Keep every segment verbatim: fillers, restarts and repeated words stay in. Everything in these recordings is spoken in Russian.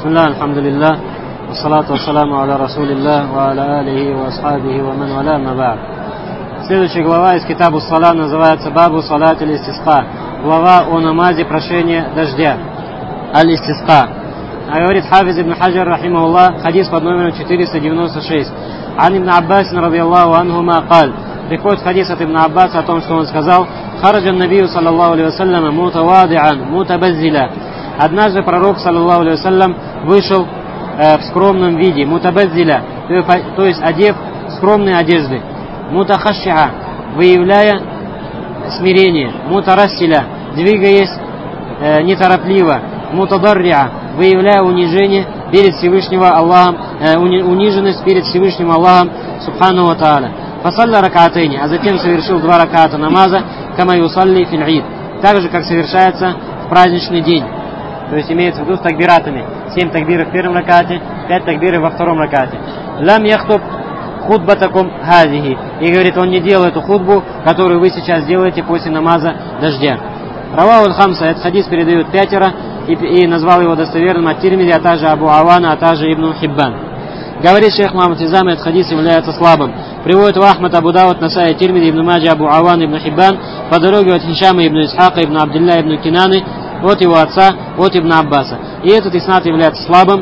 Бисмилlah, алхамдулиллах, вассалату вассаламу аля расулиллах, ва аля алихи ва асхабихи ва ман валя, ма ба'д. Следующая глава из Китабу Сала называется Бабу Салат аль-Истисқа. Глава о намазе прошения дождя. Аль-Истисқа. А говорит Хафиз ибн Хаджар, рахимахуллах, хадис под номером четыреста девяносто шесть. Ан ибн Аббас, радийаллаху анхума, каль. Приходит хадис от ибн Аббаса о том, что он сказал: Хараджан набию, саллаллаху алейхи вассалям, мутавадиан, мутабаззиля. Однажды пророк, саллаллаху алейхи вассалям, вышел э, в скромном виде, мутабаззиля, то есть одев скромные одежды. Мутахашшиа, выявляя смирение. Мутарассиля, двигаясь э, неторопливо. Мутадарриа, выявляя унижение перед Всевышним Аллахом, э, уни, униженность перед Всевышним Аллахом, субхану ва тааля. Фасалля ракатайни, а затем совершил два раката намаза, кама юсалли фил ид, так же, как совершается в праздничный день. То есть имеется в виду с такбиратами. Семь такбиров в первом ракате, пять такбиров во втором ракате. Лам яхтуб худбатакум хазихи. И говорит, он не делает эту худбу, которую вы сейчас делаете после намаза дождя. Раваху аль-Хамса, этот хадис передают пятеро, и, и назвал его достоверным ат-Тирмизи, а также Абу Авана, а также Ибн Хиббан. Говорит шейх Мухаммад Изам, этот хадис является слабым. Приводит в Ахмад, Абу Дауд, Насай, Тирмизи, Ибн Маджи, Абу Аван, Ибн Хиббан по дороге от Хишама ибн Исхака, Ибн Абдилля, Ибн Кинаны, от его отца, от Ибн Аббаса. И этот иснад является слабым,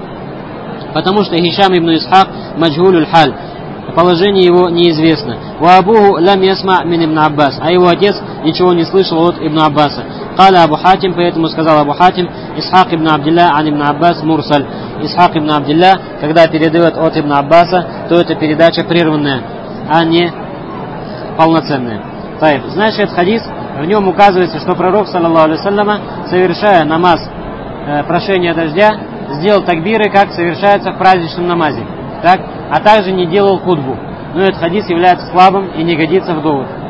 потому что Хишам ибн Исхак маджхулюль халь, положение его неизвестно. Ва абуху лам ясма мин ибн Аббас, а его отец ничего не слышал от Ибн Аббаса. Каля Абу Хатим, поэтому сказал Абу Хатим, Исхак ибн Абдилля ан ибн Аббас мурсаль. Исхак ибн Абдилля, когда передает от Ибн Аббаса, то это передача прерванная, а не полноценная. Таиб. Значит, этот хадис, в нем указывается, что пророк, саллаллаху алейхи вассаляма, совершая намаз э, прошения дождя, сделал такбиры, как совершается в праздничном намазе, так? А также не делал худбу. Но этот хадис является слабым и не годится в довод.